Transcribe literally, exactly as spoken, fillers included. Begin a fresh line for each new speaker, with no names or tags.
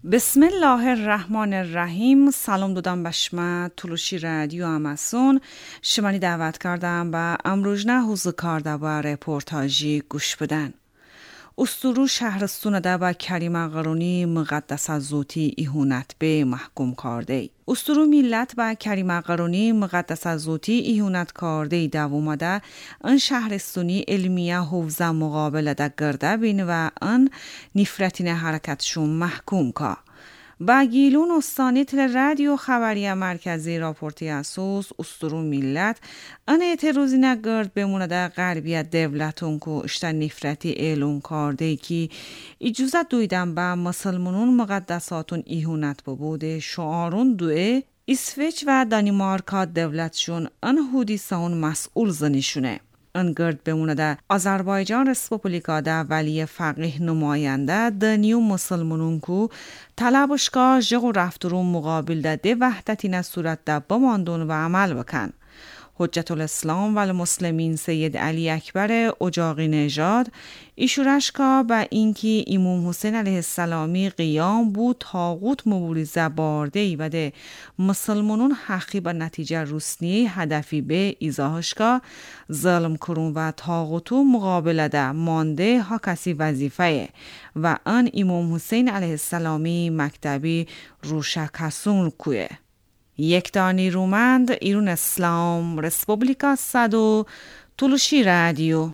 بسم الله الرحمن الرحیم. سلام دادم به شما تلوشی رادیو اماسون. شمانی دعوت کردم به امروژنه حوز کارده و رپورتاجی گوش بدن. استرو شهرستون ده با کریم قرونی مقدس زوتی ایهونت به محکوم کرده. استرو ملت با کریم قرونی مقدس زوتی ایهونت کرده دوامده ان شهرستونی علمیه حوزه مقابل ده گرده بین و ان نفرتین حرکتشون محکوم که. با گیلون استانی تل رادیو خبری مرکزی راپورتی اساس استرو ملت ان اعتراضی نگرد بمونه در غربیت دولتون که اشتن نفرتی اعلون کرده که اجازت دویدن با مسلمانون مقدساتون ایهونت ببوده شعارون دوه اسویچ و دانیمارکا دولتشون ان حودیسان مسئول زنیشونه. انگرد بمونه در آذربایجان رسپوبلیکا در ولی فقیه نماینده دنیو مسلمانون کو طلبشگاه جغو رفترون مقابل ده ده وحدتی نصورت ده بماندون و عمل بکن. حجت الاسلام و المسلمین سید علی اکبر اجاقی نژاد ایشورشکا با اینکه امام حسین علیه السلامی قیام بود طاغوت مبارزه باردهی و ده مسلمانون حقی به نتیجه رسنی هدفی به ایزاهشکا ظلم کرون و طاغوتو مقابله ده مانده ها کسی وظیفه و آن امام حسین علیه السلامی مکتبی روشکسون کویه. یک دانی رومند ایرون اسلام رسپوبلیکا صدو تلوشی رادیو.